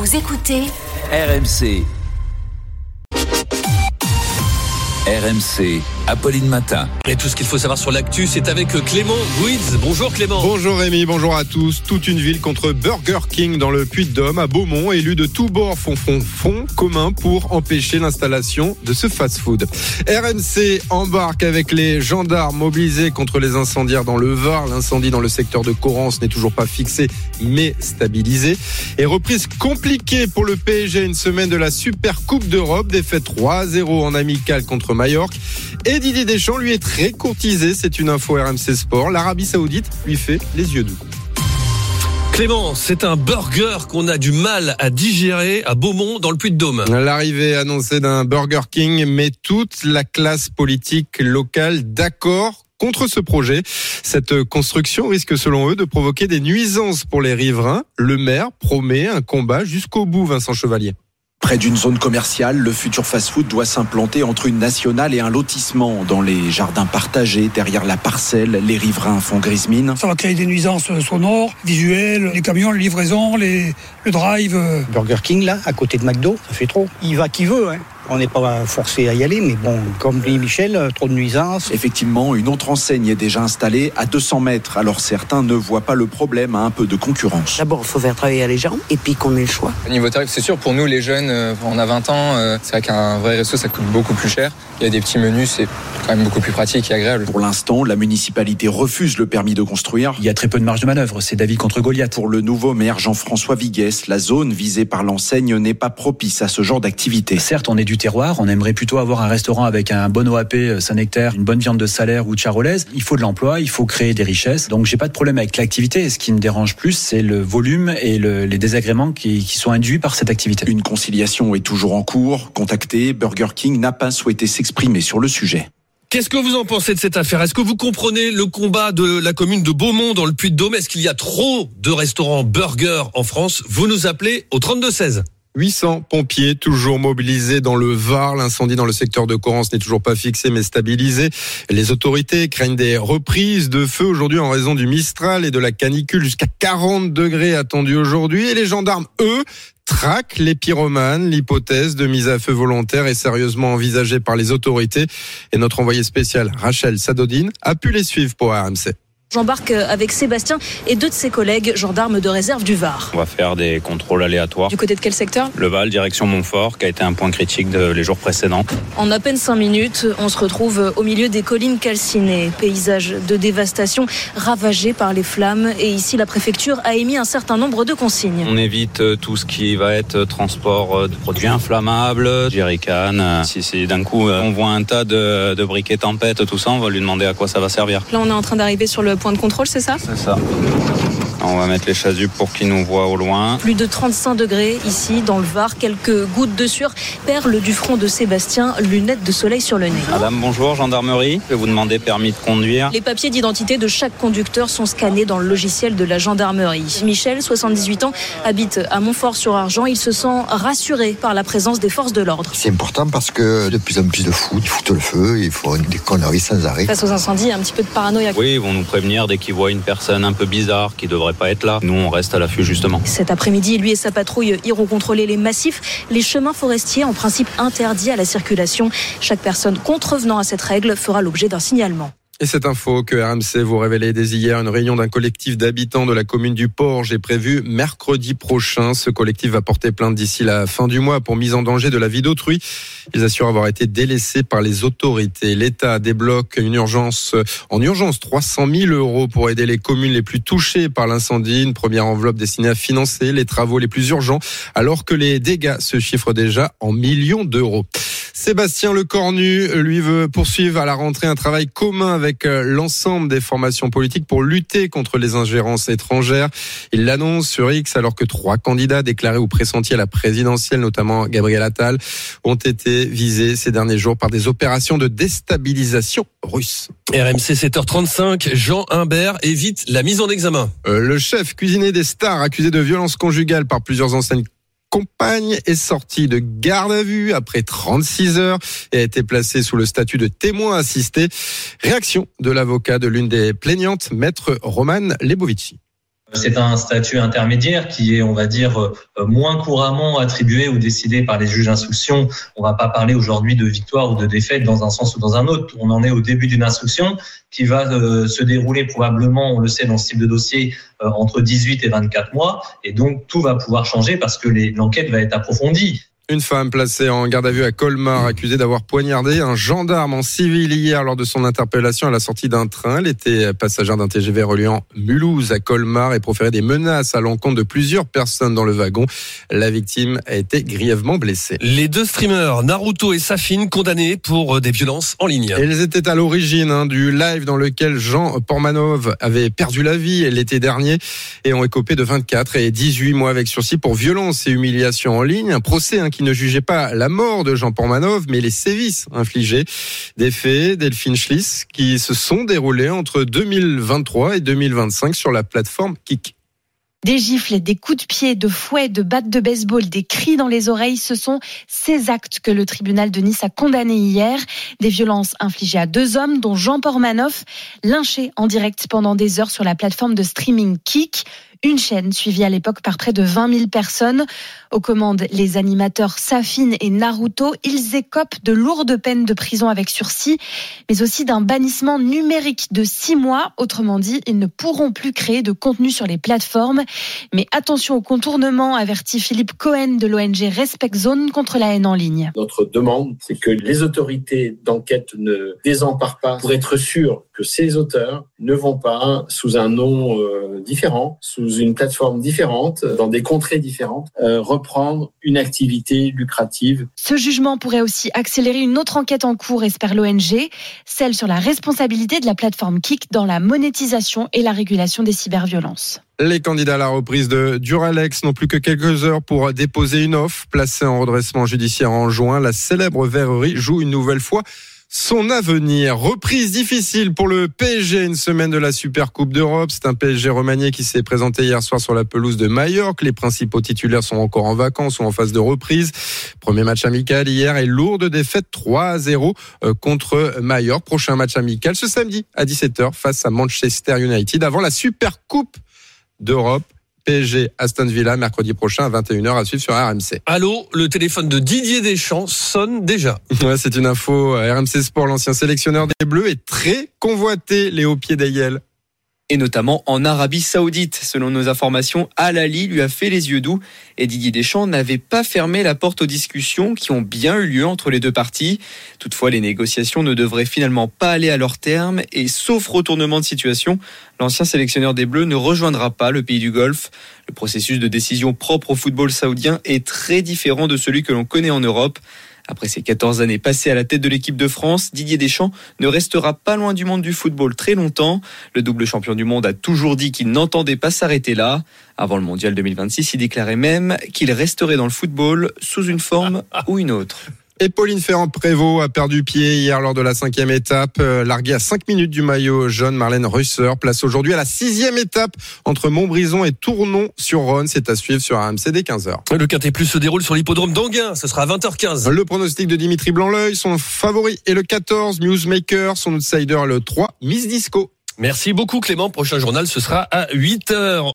Vous écoutez RMC. RMC, Apolline Matin. Et tout ce qu'il faut savoir sur l'actu, c'est avec Clément Gouiz. Bonjour Clément. Bonjour Rémi, bonjour à tous. Toute une ville contre Burger King dans le Puy-de-Dôme, à Beaumont. Élus de tous bords font front commun pour empêcher l'installation de ce fast-food. RMC embarque avec les gendarmes mobilisés contre les incendiaires dans le Var. L'incendie dans le secteur de Corrence n'est toujours pas fixé, mais stabilisé. Et reprise compliquée pour le PSG, une semaine de la Super Coupe d'Europe. Défaite 3-0 en amical contre Majorque. Et Didier Deschamps, lui, est très courtisé. C'est une info RMC Sport. L'Arabie Saoudite lui fait les yeux doux. Clément, c'est un burger qu'on a du mal à digérer à Beaumont dans le Puy-de-Dôme. L'arrivée annoncée d'un Burger King met toute la classe politique locale d'accord contre ce projet. Cette construction risque selon eux de provoquer des nuisances pour les riverains. Le maire promet un combat jusqu'au bout, Vincent Chevalier. Près d'une zone commerciale, le futur fast-food doit s'implanter entre une nationale et un lotissement. Dans les jardins partagés, derrière la parcelle, les riverains font grise mine. Ça va créer des nuisances sonores, visuelles, les camions, les livraisons, le drive. Burger King, là, à côté de McDo, ça fait trop. Il va qui veut, hein. On n'est pas forcé à y aller, mais bon, comme dit Michel, trop de nuisances. Effectivement, une autre enseigne est déjà installée à 200 mètres. Alors certains ne voient pas le problème à un peu de concurrence. D'abord, il faut faire travailler les gens et puis qu'on ait le choix. Au niveau tarif, c'est sûr, pour nous les jeunes, on a 20 ans, c'est vrai qu'un vrai resto, ça coûte beaucoup plus cher. Il y a des petits menus, c'est quand même beaucoup plus pratique et agréable. Pour l'instant, la municipalité refuse le permis de construire. Il y a très peu de marge de manœuvre, c'est David contre Goliath. Pour le nouveau maire Jean-François Viguès, la zone visée par l'enseigne n'est pas propice à ce genre d'activité. Certes, on est du terroir, on aimerait plutôt avoir un restaurant avec un bon OAP Saint-Nectaire, une bonne viande de Salaire ou de Charolaise. Il faut de l'emploi, il faut créer des richesses. Donc j'ai pas de problème avec l'activité. Et ce qui me dérange plus, c'est le volume et les désagréments qui sont induits par cette activité. Une conciliation est toujours en cours. Contacté, Burger King n'a pas souhaité s'exprimer sur le sujet. Qu'est-ce que vous en pensez de cette affaire ? Est-ce que vous comprenez le combat de la commune de Beaumont dans le Puy-de-Dôme ? Est-ce qu'il y a trop de restaurants burgers en France ? Vous nous appelez au 32-16. 800 pompiers toujours mobilisés dans le Var. L'incendie dans le secteur de Corrence n'est toujours pas fixé mais stabilisé. Les autorités craignent des reprises de feu aujourd'hui en raison du Mistral et de la canicule. Jusqu'à 40 degrés attendus aujourd'hui. Et les gendarmes, eux, traquent les pyromanes. L'hypothèse de mise à feu volontaire est sérieusement envisagée par les autorités. Et notre envoyé spécial, Rachel Sadodine, a pu les suivre pour RMC. J'embarque avec Sébastien et deux de ses collègues, gendarmes de réserve du Var. On va faire des contrôles aléatoires. Du côté de quel secteur ? Le Val, direction Montfort, qui a été un point critique les jours précédents. En à peine 5 minutes, on se retrouve au milieu des collines calcinées. Paysage de dévastation ravagé par les flammes. Et ici, la préfecture a émis un certain nombre de consignes. On évite tout ce qui va être transport de produits inflammables, jerrycan. Si d'un coup on voit un tas de briquets tempête, tout ça, on va lui demander à quoi ça va servir. Là, on est en train d'arriver sur le point de contrôle, c'est ça ? C'est ça. On va mettre les chasubles pour qu'ils nous voient au loin. Plus de 35 degrés ici dans le Var. Quelques gouttes de sueur perlent du front de Sébastien, lunettes de soleil sur le nez. Madame, bonjour, gendarmerie. Je vais vous demander permis de conduire. Les papiers d'identité de chaque conducteur sont scannés dans le logiciel de la gendarmerie. Michel, 78 ans, habite à Montfort-sur-Argent. Il se sent rassuré par la présence des forces de l'ordre. C'est important parce que de plus en plus de fous, ils foutent le feu, ils font des conneries sans arrêt. Face aux incendies, il y a un petit peu de paranoïa. Oui, ils vont nous prévenir dès qu'ils voient une personne un peu bizarre qui devrait pas être là. Nous, on reste à l'affût justement. Cet après-midi, lui et sa patrouille iront contrôler les massifs, les chemins forestiers en principe interdits à la circulation. Chaque personne contrevenant à cette règle fera l'objet d'un signalement. Et cette info que RMC vous révélait dès hier, une réunion d'un collectif d'habitants de la commune du Porge est prévue mercredi prochain. Ce collectif va porter plainte d'ici la fin du mois pour mise en danger de la vie d'autrui. Ils assurent avoir été délaissés par les autorités. L'État débloque en urgence 300 000 € pour aider les communes les plus touchées par l'incendie. Une première enveloppe destinée à financer les travaux les plus urgents, alors que les dégâts se chiffrent déjà en millions d'euros. Sébastien Lecornu, lui, veut poursuivre à la rentrée un travail commun avec l'ensemble des formations politiques pour lutter contre les ingérences étrangères. Il l'annonce sur X alors que 3 candidats déclarés ou pressentis à la présidentielle, notamment Gabriel Attal, ont été visés ces derniers jours par des opérations de déstabilisation russe. RMC 7h35, Jean Humbert évite la mise en examen. Le chef cuisinier des stars accusé de violence conjugale par plusieurs enseignes compagne est sorti de garde à vue après 36 heures et a été placé sous le statut de témoin assisté. Réaction de l'avocat de l'une des plaignantes, maître Roman Lebovici. C'est un statut intermédiaire qui est, on va dire, moins couramment attribué ou décidé par les juges d'instruction. On va pas parler aujourd'hui de victoire ou de défaite dans un sens ou dans un autre. On en est au début d'une instruction qui va se dérouler probablement, on le sait dans ce type de dossier, entre 18 et 24 mois. Et donc, tout va pouvoir changer parce que l'enquête va être approfondie. Une femme placée en garde à vue à Colmar, accusée d'avoir poignardé un gendarme en civil hier lors de son interpellation à la sortie d'un train. Elle était passagère d'un TGV reliant Mulhouse à Colmar et proférait des menaces à l'encontre de plusieurs personnes dans le wagon. La victime a été grièvement blessée. Les deux streamers, Naruto et Safin, condamnés pour des violences en ligne. Ils étaient à l'origine du live dans lequel Jean Pormanov avait perdu la vie l'été dernier et ont écopé de 24 et 18 mois avec sursis pour violences et humiliations en ligne. Un procès qui ne jugeait pas la mort de Jean Pormanov, mais les sévices infligés. Des faits, Delphine Schliss, qui se sont déroulés entre 2023 et 2025 sur la plateforme Kik. Des gifles, des coups de pied, de fouets, de battes de baseball, des cris dans les oreilles, ce sont ces actes que le tribunal de Nice a condamnés hier. Des violences infligées à deux hommes, dont Jean Pormanov, lynché en direct pendant des heures sur la plateforme de streaming Kik. Une chaîne suivie à l'époque par près de 20 000 personnes. Aux commandes, les animateurs Safin et Naruto, ils écopent de lourdes peines de prison avec sursis, mais aussi d'un bannissement numérique de 6 mois. Autrement dit, ils ne pourront plus créer de contenu sur les plateformes. Mais attention au contournement, avertit Philippe Cohen de l'ONG Respect Zone contre la haine en ligne. Notre demande, c'est que les autorités d'enquête ne désemparent pas pour être sûrs que ces auteurs ne vont pas, sous un nom différent, sous une plateforme différente, dans des contrées différentes, reprendre une activité lucrative. Ce jugement pourrait aussi accélérer une autre enquête en cours, espère l'ONG, celle sur la responsabilité de la plateforme Kik dans la monétisation et la régulation des cyberviolences. Les candidats à la reprise de Duralex n'ont plus que quelques heures pour déposer une offre. Placée en redressement judiciaire en juin, la célèbre verrerie joue une nouvelle fois son avenir. Reprise difficile pour le PSG, une semaine de la Super Coupe d'Europe. C'est un PSG remanié qui s'est présenté hier soir sur la pelouse de Majorque. Les principaux titulaires sont encore en vacances ou en phase de reprise. Premier match amical hier et lourde défaite 3-0 contre Majorque. Prochain match amical ce samedi à 17h face à Manchester United avant la Super Coupe d'Europe. PSG Aston Villa mercredi prochain à 21h à suivre sur RMC. Allô, le téléphone de Didier Deschamps sonne déjà. Ouais, c'est une info. RMC Sport, l'ancien sélectionneur des Bleus, est très convoité, Léo Piedayel. Et notamment en Arabie Saoudite. Selon nos informations, Al Ahly lui a fait les yeux doux et Didier Deschamps n'avait pas fermé la porte aux discussions qui ont bien eu lieu entre les deux parties. Toutefois, les négociations ne devraient finalement pas aller à leur terme et sauf retournement de situation, l'ancien sélectionneur des Bleus ne rejoindra pas le pays du Golfe. Le processus de décision propre au football saoudien est très différent de celui que l'on connaît en Europe. Après ses 14 années passées à la tête de l'équipe de France, Didier Deschamps ne restera pas loin du monde du football très longtemps. Le double champion du monde a toujours dit qu'il n'entendait pas s'arrêter là. Avant le mondial 2026, il déclarait même qu'il resterait dans le football sous une forme ou une autre. Et Pauline Ferrand-Prévot a perdu pied hier lors de la 5e étape. Larguée à 5 minutes du maillot jaune, Marlène Reusser place aujourd'hui à la 6e étape entre Montbrison et Tournon-sur-Rhône. C'est à suivre sur RMC dès 15h. Le Quintet Plus se déroule sur l'hippodrome d'Anguin. Ce sera à 20h15. Le pronostic de Dimitri Blanc-L'Oeil, son favori est le 14, Newsmaker, son outsider le 3, Miss Disco. Merci beaucoup Clément. Prochain journal, ce sera à 8h.